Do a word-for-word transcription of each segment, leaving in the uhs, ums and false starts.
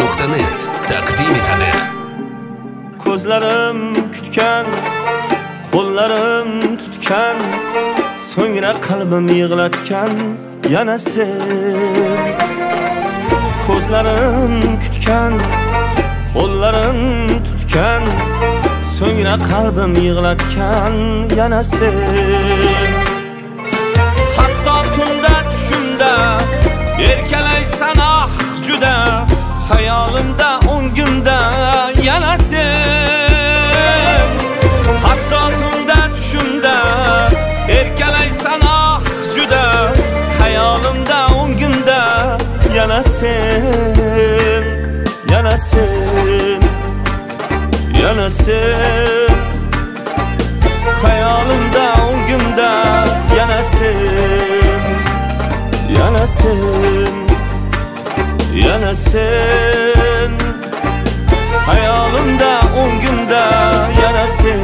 nuqta net taqdim etadi. Ko'zlarim kutgan, qo'llarim tutgan, so'ngra qalbim yig'latgan yana sen. Ko'zlarim kutgan, qo'llarim tutgan, so'ngra qalbim yig'latgan yana sen. Hatto tunda tushimda erkalaysan ah juda, hayolimda o'ngimda yana sen. Hatto tunda tushimda erkalaysan ah juda, hayolimda o'ngimda yana sen, yana sen, yana sen. Hayolimda o'ngimda yana sen, yana sen, yana sen. Hayolimda o'ngimda yana sen.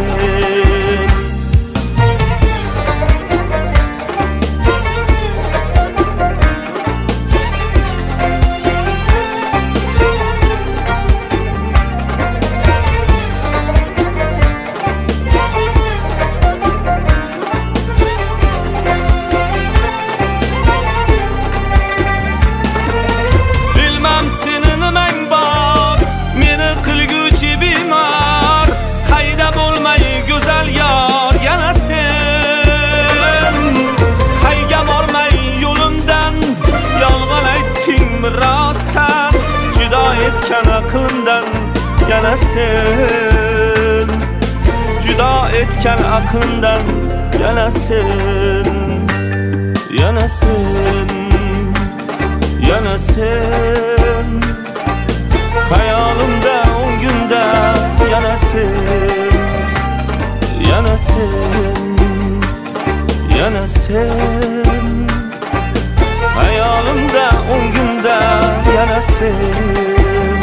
Rostdan judo etgan aqlimdan yana sen, judo etgan aqlimdan yana sen, yana sen, yana sen. Hayolimda o'ngimda yana sen, yana sen, yana sen. Hayolimda o'ngimda yana sen.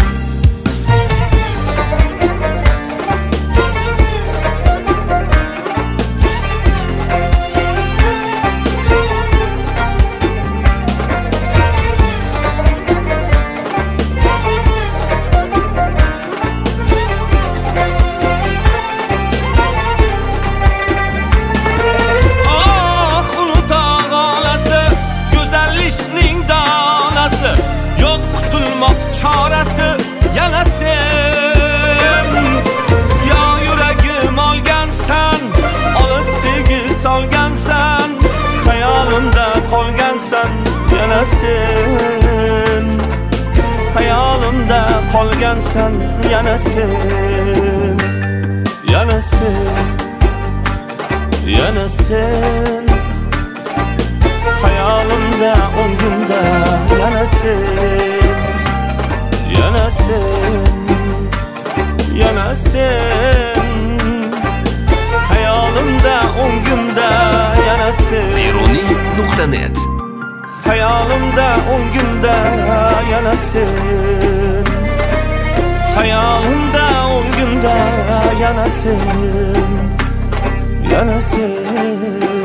Yok qutulmoq chorasi yana sen. Ya yuragim olgansan, olib sevgi solgansan, hayolimda qolgansan yana sen. Hayolimda qolgansan yana sen, yana sen, yana sen. Hayolimda o'ngimda yana sen, yana sen, yana sen. Hayolimda o'ngimda yana sen. beruniy nuqta net. Hayolimda o'ngimda yana sen, hayolimda o'ngimda yana sen, yana sen.